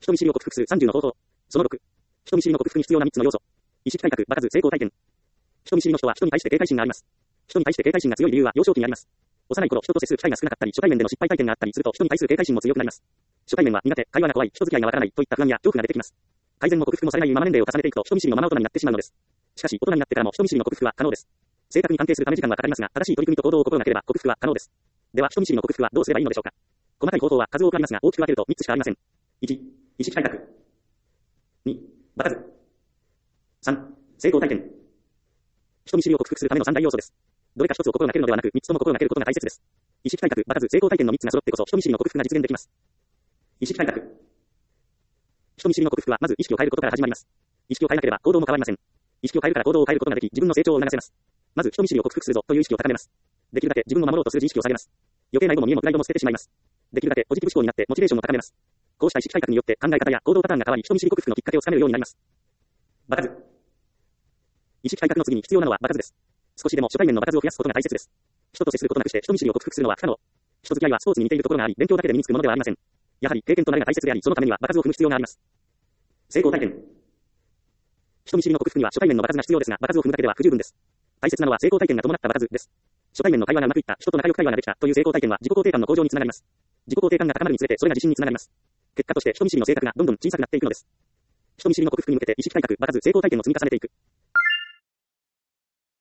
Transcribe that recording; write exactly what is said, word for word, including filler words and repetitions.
人見知りを克服するさんじゅうの方法。そのろく。人見知りの克服に必要なみっつの要素。意識改革、場数、成功体験。人見知りの人は人に対して警戒心があります。人に対して警戒心が強い理由は幼少期にあります。幼い頃人と接する機会が少なかったり、初対面での失敗体験があったりすると人に対する警戒心も強くなります。初対面は苦手、会話が怖い、人付き合いがわからないといった不安や恐怖が出てきます。改善も克服もされないまま年齢を重ねていくと人見知りのまま大人になってしまうのです。しかし大人になってからも人見知りの克服は可能です。正確に判定するため時間はかかりますが、正しい取り組みと行動を心がければ克服は可能です。では人見知りの克服はどうすればいいのでしょうか。細かい方法は数多くありますが、大きく分けるとみっつしかありません。いち、意識改革。に、場数。さん、成功体験。人見知りを克服するための三大要素です。どれか一つを心がけるのではなく、三つとも心がけることが大切です。意識改革、場数、成功体験の三つが揃ってこそ人見知りの克服が実現できます。意識改革。人見知りの克服はまず意識を変えることから始まります。意識を変えなければ行動も変わりません。意識を変えるから行動を変えることができ、自分の成長を促せます。まず人見知りを克服するぞという意識を高めます。できるだけ自分を守ろうとする自意識を下げます。余計なエゴも見栄もプライドも捨ててしまいます。できるだけポジティブ思考になってモチベーションを高めます。こうした意識改革によって考え方や行動パターンが変わり、人見知り克服のきっかけをつかめるようになります。場数。意識改革の次に必要なのは場数です。少しでも初対面の場数を増やすことが大切です。人と接することなくして人見知りを克服するのは不可能。人付き合いはスポーツに似ているところがあり、勉強だけで身につくものではありません。やはり経験と慣れが大切であり、そのためには場数を踏む必要があります。成功体験。人見知りの克服には初対面の場数が必要ですが、場数を踏むだけでは不十分です。大切なのは成功体験が伴った場数です。初対面の会話がうまくいった、人と仲良く会話ができたという成功体験は自己肯定感の向上につながります。自己肯定感が高まるにつれてそれが自信につながります。結果として人見知りの性格がどんどん小さくなっていくのです。人見知りの克服に向けて意識改革、場数、成功体験を積み重ねていく。